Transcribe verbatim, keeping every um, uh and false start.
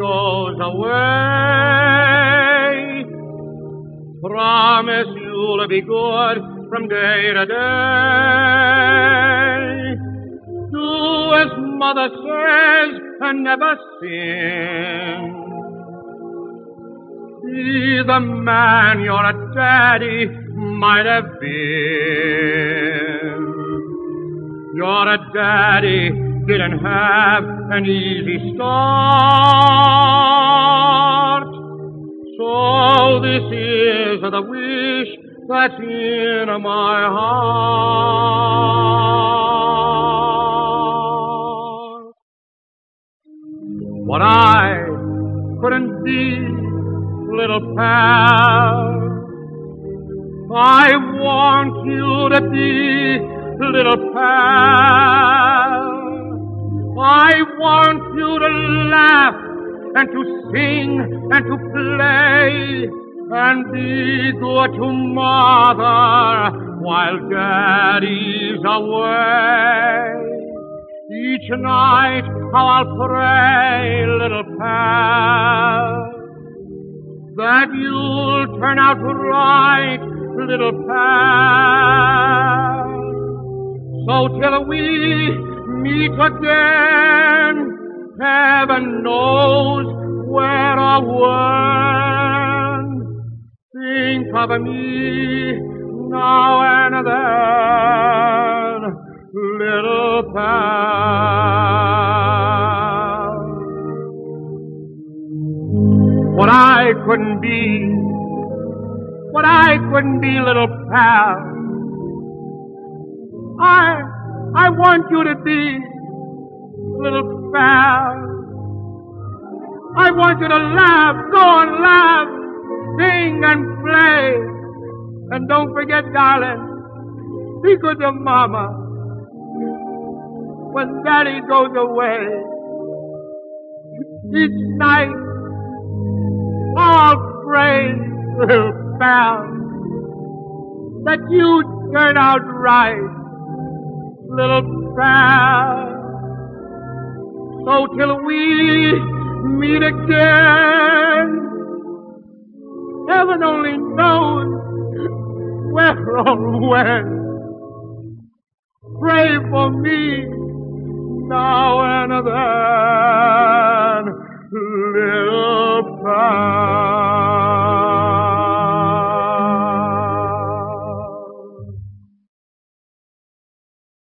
goes away. Promise you'll be good from day to day. Do as mother says and never sin. Be the man your daddy might have been. Your daddy didn't have an easy start. So this is the wish that's in my heart. What I couldn't be, little pal, I want you to be, little pal. I want you to laugh and to sing and to play and be good to mother while daddy's away. Each night how I'll pray, little pal, that you'll turn out right, little pal. So till we meet again, heaven knows where or when, think of me now and then, little pal. What I couldn't be, what I couldn't be, little pal, I, I want you to be, little pal. I want you to laugh, go and laugh, sing and play. And don't forget, darling, be good to mama when daddy goes away. Each night, I'll pray, little pal, that you turn out right, little pal. So till we meet again, heaven only knows where or when. Pray for me now and then.